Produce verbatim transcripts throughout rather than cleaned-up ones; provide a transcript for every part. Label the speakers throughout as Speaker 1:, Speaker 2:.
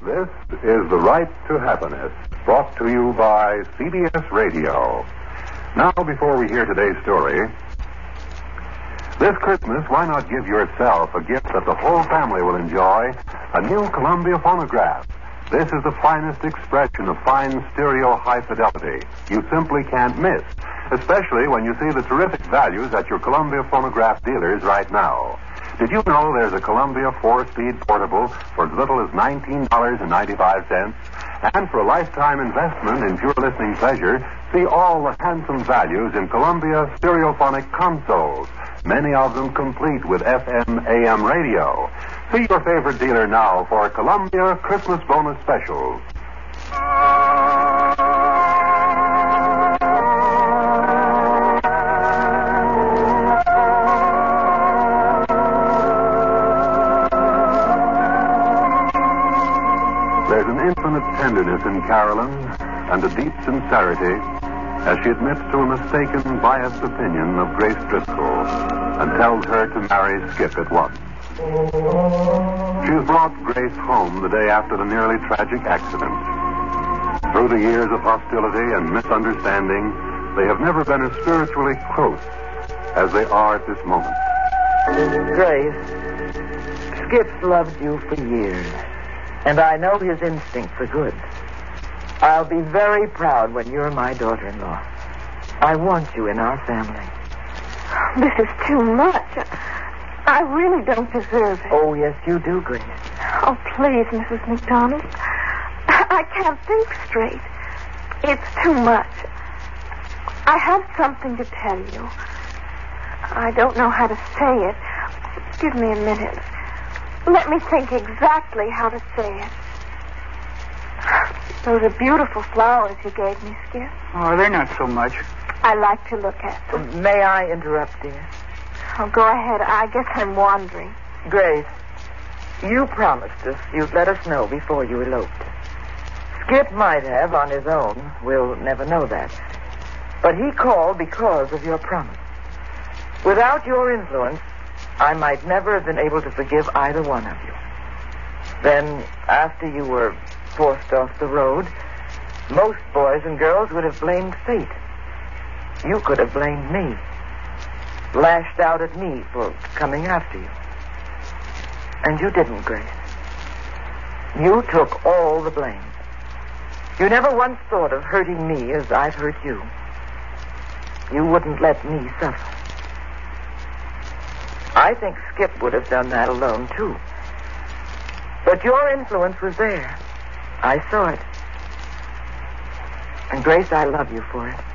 Speaker 1: This is The Right to Happiness, brought to you by C B S Radio. Now, before we hear today's story, this Christmas, why not give yourself a gift that the whole family will enjoy? A new Columbia phonograph. This is the finest expression of fine stereo high fidelity. You simply can't miss, especially when you see the terrific values at your Columbia phonograph dealers right now. Did you know there's a Columbia four-speed portable for as little as nineteen dollars and ninety-five cents? And for a lifetime investment in pure listening pleasure, see all the handsome values in Columbia stereophonic consoles, many of them complete with F M A M radio. See your favorite dealer now for Columbia Christmas bonus specials. There's an infinite tenderness in Carolyn and a deep sincerity as she admits to a mistaken, biased opinion of Grace Driscoll and tells her to marry Skip at once. She's brought Grace home the day after the nearly tragic accident. Through the years of hostility and misunderstanding, they have never been as spiritually close as they are at this moment.
Speaker 2: Grace, Skip's loved you for years, and I know his instinct for good. I'll be very proud when you're my daughter-in-law. I want you in our family.
Speaker 3: This is too much. I really don't deserve it.
Speaker 2: Oh, yes, you do, Grace.
Speaker 3: Oh, please, Missus McDonald. I can't think straight. It's too much. I have something to tell you. I don't know how to say it. Give me a minute. Let me think exactly how to say it. Those are beautiful flowers you gave me, Skip.
Speaker 4: Oh, they're not so much.
Speaker 3: I like to look at them.
Speaker 2: May I interrupt, dear?
Speaker 3: Oh, go ahead. I guess I'm wandering.
Speaker 2: Grace, you promised us you'd let us know before you eloped. Skip might have on his own. We'll never know that. But he called because of your promise. Without your influence, I might never have been able to forgive either one of you. Then, after you were forced off the road, most boys and girls would have blamed fate. You could have blamed me. Lashed out at me for coming after you. And you didn't, Grace. You took all the blame. You never once thought of hurting me as I've hurt you. You wouldn't let me suffer. I think Skip would have done that alone, too. But your influence was there. I saw it. And, Grace, I love you for it.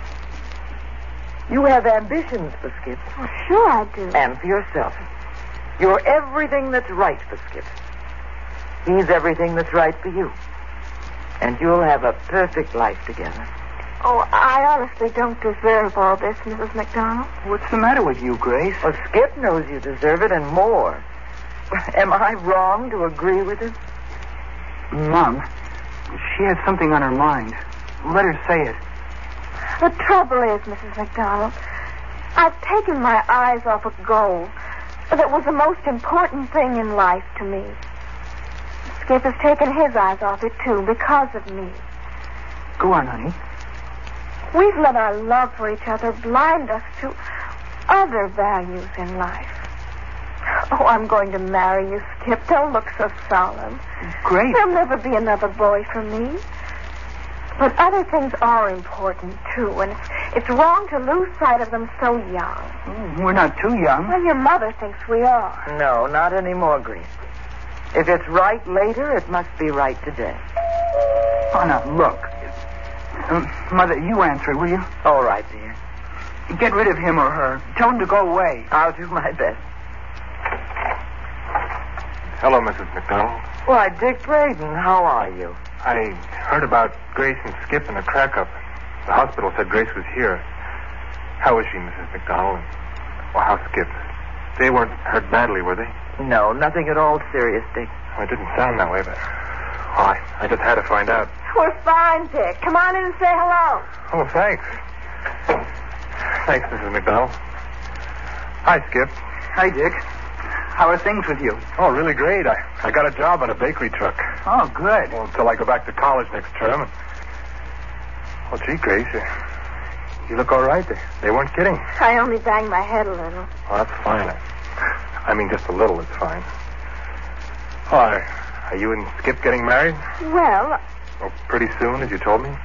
Speaker 2: You have ambitions for Skip.
Speaker 3: Oh, sure I do.
Speaker 2: And for yourself. You're everything that's right for Skip. He's everything that's right for you. And you'll have a perfect life together.
Speaker 3: Oh, I honestly don't deserve all this, Missus McDonald.
Speaker 4: What's the matter with you, Grace?
Speaker 2: Well, Skip knows you deserve it and more. Am I wrong to agree with him?
Speaker 4: Mom, she has something on her mind. Let her say it.
Speaker 3: The trouble is, Missus McDonald, I've taken my eyes off a goal that was the most important thing in life to me. Skip has taken his eyes off it, too, because of me.
Speaker 4: Go on, honey.
Speaker 3: We've let our love for each other blind us to other values in life. Oh, I'm going to marry you, Skip. Don't look so solemn.
Speaker 4: Grace.
Speaker 3: There'll never be another boy for me. But other things are important, too, and it's, it's wrong to lose sight of them so young.
Speaker 4: Oh, we're not too young.
Speaker 3: Well, your mother thinks we are.
Speaker 2: No, not anymore, Grace. If it's right later, it must be right today.
Speaker 4: Oh, now, look. Uh, Mother, you answer it, will you?
Speaker 2: All right, dear.
Speaker 4: Get rid of him or her. Tell him to go away.
Speaker 2: I'll do my best.
Speaker 5: Hello, Missus McDonald.
Speaker 2: Why, Dick Braden, how are you?
Speaker 5: I heard about Grace and Skip in the crack-up. The hospital said Grace was here. How is she, Missus McDonald? Well, how's Skip? They weren't hurt badly, were they?
Speaker 2: No, nothing at all serious, Dick.
Speaker 5: Well, it didn't sound that way, but... Well, I, I just had to find out.
Speaker 3: We're fine, Dick. Come on in and say hello.
Speaker 5: Oh, thanks. Thanks, Missus McDonald. Hi, Skip.
Speaker 4: Hi, Dick. How are things with you?
Speaker 5: Oh, really great. I, I got a job on a bakery truck.
Speaker 4: Oh, good.
Speaker 5: Well, until I go back to college next term. And... Well, gee, Grace, you, you look all right. They, they weren't kidding.
Speaker 3: I only banged my head a little.
Speaker 5: Well, that's fine. I, I mean, just a little is fine. Oh, are, are you and Skip getting married?
Speaker 3: Well,
Speaker 5: Well, pretty soon, as you told me.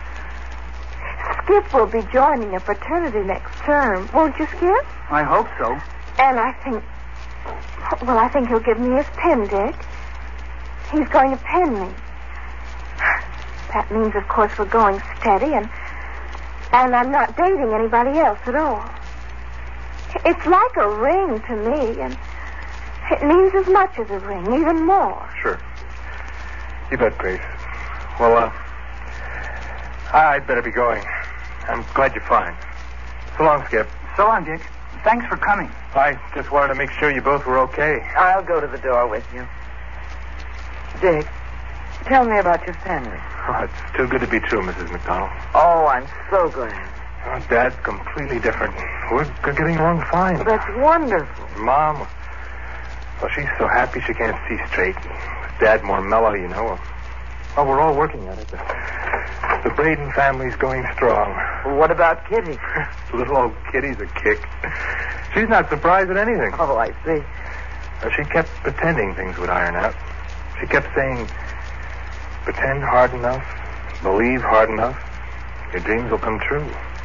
Speaker 3: Skip will be joining a fraternity next term. Won't you, Skip?
Speaker 4: I hope so.
Speaker 3: And I think... Well, I think he'll give me his pin, Dick. He's going to pin me. That means, of course, we're going steady, and... And I'm not dating anybody else at all. It's like a ring to me, and it means as much as a ring, even more.
Speaker 5: Sure. You bet, Grace. Well, uh... I'd better be going. I'm glad you're fine. So long, Skip.
Speaker 4: So long, Dick. Thanks for coming.
Speaker 5: I just wanted to make sure you both were okay.
Speaker 2: I'll go to the door with you. Dick, tell me about your family.
Speaker 5: Oh, it's too good to be true, Missus McDonald.
Speaker 2: Oh, I'm so glad.
Speaker 5: Oh, Dad's completely different. We're g- getting along fine.
Speaker 2: That's wonderful.
Speaker 5: Mom, well, she's so happy she can't see straight. Dad more mellow, you know. Well, we're all working at it. The, the Braden family's going strong.
Speaker 2: What about Kitty?
Speaker 5: Little old Kitty's a kick. She's not surprised at anything.
Speaker 2: Oh, I see.
Speaker 5: Uh, she kept pretending things would iron out. She kept saying, pretend hard enough, believe hard enough, your dreams will come true.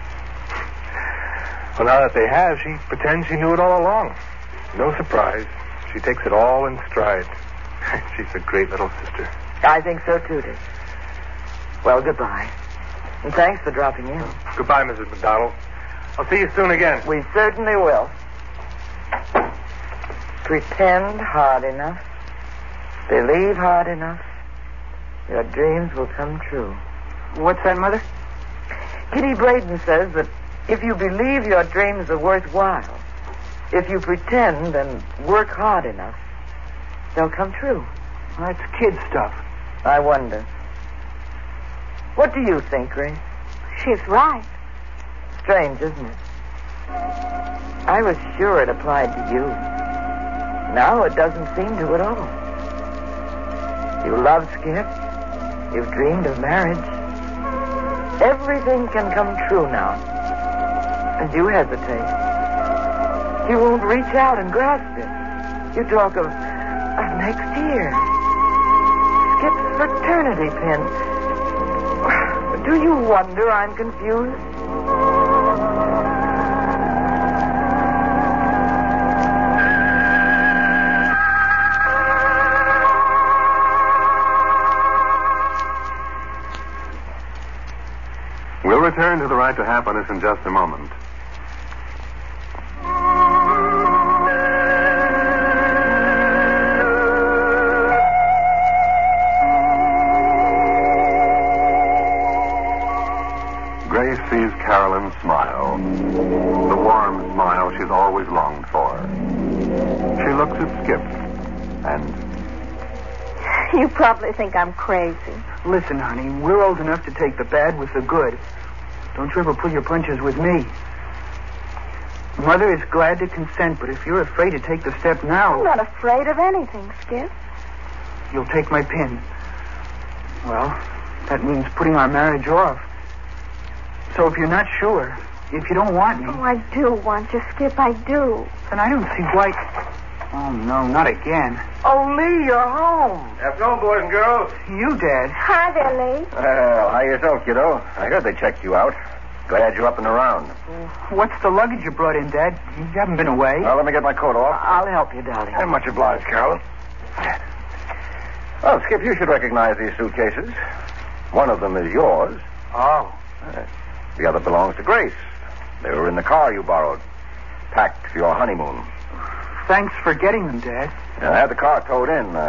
Speaker 5: Well, now that they have, she pretends she knew it all along. No surprise. She takes it all in stride. She's a great little sister.
Speaker 2: I think so, too, Dick. Well, goodbye. And thanks for dropping in.
Speaker 5: Goodbye, Missus McDonald. I'll see you soon again.
Speaker 2: We certainly will. Pretend hard enough. Believe hard enough. Your dreams will come true.
Speaker 4: What's that, Mother?
Speaker 2: Kitty Braden says that if you believe your dreams are worthwhile, if you pretend and work hard enough, they'll come true.
Speaker 4: Well, that's kid stuff.
Speaker 2: I wonder. What do you think, Grace?
Speaker 3: She's right.
Speaker 2: Strange, isn't it? I was sure it applied to you. Now it doesn't seem to at all. You love Skip. You've dreamed of marriage. Everything can come true now. And you hesitate. You won't reach out and grasp it. You talk of, of next year. Skip's fraternity pin. Do you wonder I'm confused?
Speaker 1: We'll return to The Right to Happiness in just a moment. Grace sees Carolyn smile. The warm smile she's always longed for. She looks at Skip and...
Speaker 3: You probably think I'm crazy.
Speaker 4: Listen, honey, we're old enough to take the bad with the good. Don't you ever pull your punches with me. Mother is glad to consent, but if you're afraid to take the step now...
Speaker 3: I'm not afraid of anything, Skip.
Speaker 4: You'll take my pin. Well, that means putting our marriage off. So if you're not sure, if you don't want me...
Speaker 3: Oh, I do want you, Skip, I do.
Speaker 4: Then I don't see why... Oh, no, not again.
Speaker 2: Oh, Lee, you're home.
Speaker 6: Afternoon, boys and girls.
Speaker 4: You, Dad.
Speaker 3: Hi there, Lee.
Speaker 6: Well, how yourself, kiddo? I heard they checked you out. Glad you're up and around.
Speaker 4: What's the luggage you brought in, Dad? You haven't been away.
Speaker 6: Well, let me get my coat off.
Speaker 2: I'll help you, darling.
Speaker 6: I'm much obliged, Carolyn. Well, Skip, you should recognize these suitcases. One of them is yours.
Speaker 4: Oh.
Speaker 6: The other belongs to Grace. They were in the car you borrowed. Packed for your honeymoon.
Speaker 4: Thanks for getting them, Dad.
Speaker 6: Yeah, I had the car towed in. Uh,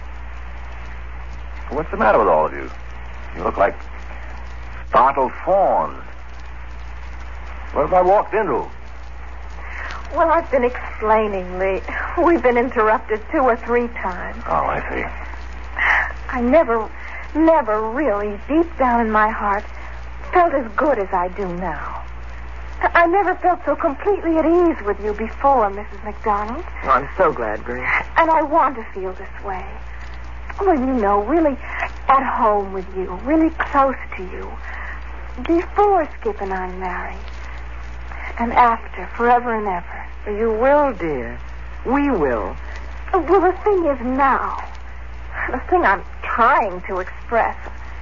Speaker 6: what's the matter with all of you? You look like startled fawns. What have I walked into?
Speaker 3: Well, I've been explaining, Lee. We've been interrupted two or three times.
Speaker 6: Oh, I see.
Speaker 3: I never, never really, deep down in my heart, felt as good as I do now. I never felt so completely at ease with you before, Missus McDonald.
Speaker 2: Oh, I'm so glad, Grace.
Speaker 3: And I want to feel this way. Well, you know, really at home with you, really close to you. Before Skip and I marry. And after, forever and ever.
Speaker 2: You will, dear. We will.
Speaker 3: Well, the thing is now, the thing I'm trying to express,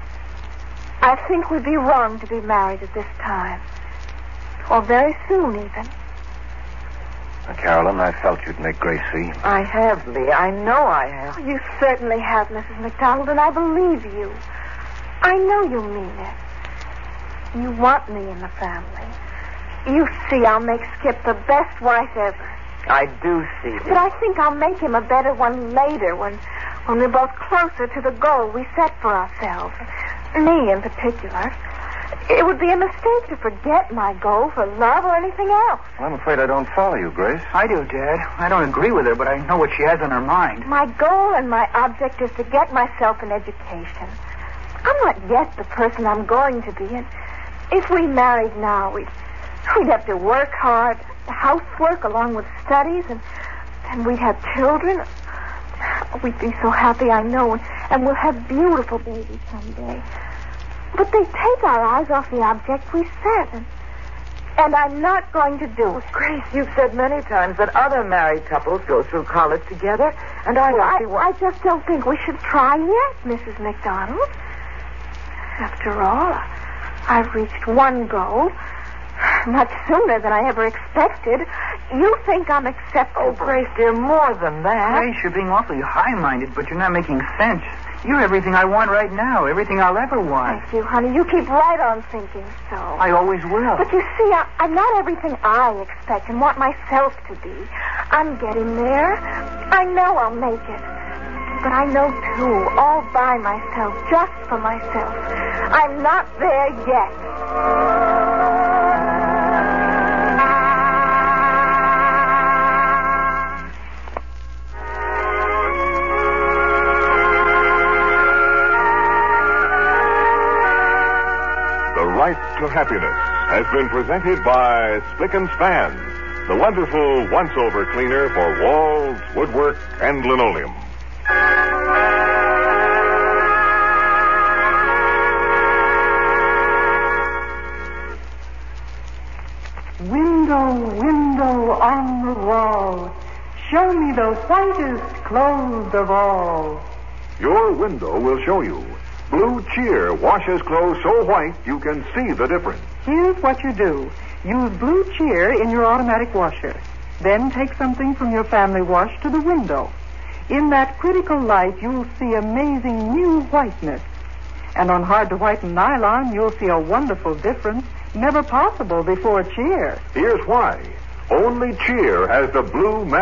Speaker 3: I think we'd be wrong to be married at this time. Or very soon, even.
Speaker 6: Now, Carolyn, I felt you'd make Grace see.
Speaker 2: I have, Lee. I know I have.
Speaker 3: Oh, you certainly have, Missus McDonald, and I believe you. I know you mean it. You want me in the family. You see, I'll make Skip the best wife ever.
Speaker 2: I do see
Speaker 3: But I think I'll make him a better one later when, when we're both closer to the goal we set for ourselves. Me in particular. It would be a mistake to forget my goal for love or anything else.
Speaker 6: Well, I'm afraid I don't follow you, Grace.
Speaker 4: I do, Dad. I don't agree with her, but I know what she has on her mind.
Speaker 3: My goal and my object is to get myself an education. I'm not yet the person I'm going to be, and if we married now, we'd, we'd have to work hard, housework along with studies, and, and we'd have children. We'd be so happy, I know, and, and we'll have beautiful babies someday. But they take our eyes off the object we set, and, and I'm not going to do it.
Speaker 2: Grace, you've said many times that other married couples go through college together, and I
Speaker 3: Well,
Speaker 2: don't
Speaker 3: I,
Speaker 2: see why...
Speaker 3: I just don't think we should try yet, Missus McDonald. After all, I've reached one goal much sooner than I ever expected. You think I'm acceptable.
Speaker 2: Oh, Grace, dear, more than that.
Speaker 4: Grace, you're being awfully high-minded, but you're not making sense. You're everything I want right now, everything I'll ever want.
Speaker 3: Thank you, honey. You keep right on thinking so.
Speaker 4: I always will.
Speaker 3: But you see, I, I'm not everything I expect and want myself to be. I'm getting there. I know I'll make it. But I know, too, all by myself, just for myself, I'm not there yet.
Speaker 1: Right to Happiness has been presented by Spick and Span, the wonderful once-over cleaner for walls, woodwork, and linoleum.
Speaker 7: Window, window on the wall, show me the whitest clothes of all.
Speaker 1: Your window will show you. Blue Cheer washes clothes so white you can see the difference.
Speaker 7: Here's what you do. Use Blue Cheer in your automatic washer. Then take something from your family wash to the window. In that critical light, you'll see amazing new whiteness. And on hard-to-whiten nylon, you'll see a wonderful difference never possible before Cheer.
Speaker 1: Here's why. Only Cheer has the blue